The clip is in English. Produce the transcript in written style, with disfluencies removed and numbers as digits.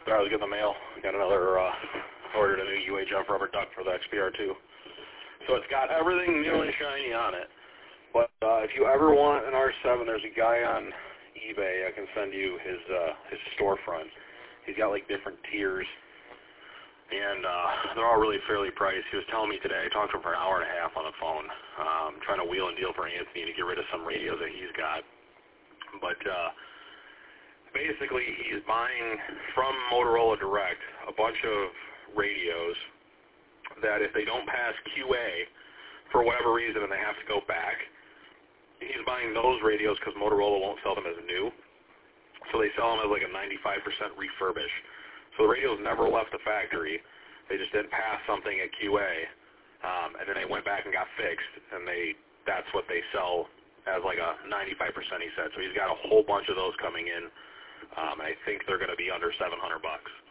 I was getting the mail. Got another, ordered a new UHF rubber duck for the XPR2. So it's got everything new and shiny on it. But if you ever want an R7, there's a guy on eBay. I can send you his storefront. He's got like different tiers, and they're all really fairly priced. He was telling me today, I talked to him for an hour and a half on the phone, trying to wheel and deal for Anthony to get rid of some radios that he's got. But basically, he's buying from Motorola Direct a bunch of radios that if they don't pass QA for whatever reason and they have to go back, he's buying those radios because Motorola won't sell them as new. So they sell them as like a 95% refurbish. So the radios never left the factory. They just didn't pass something at QA, and then they went back and got fixed, and that's what they sell as like a 95%, he said. So he's got a whole bunch of those coming in, and I think they're going to be under $700.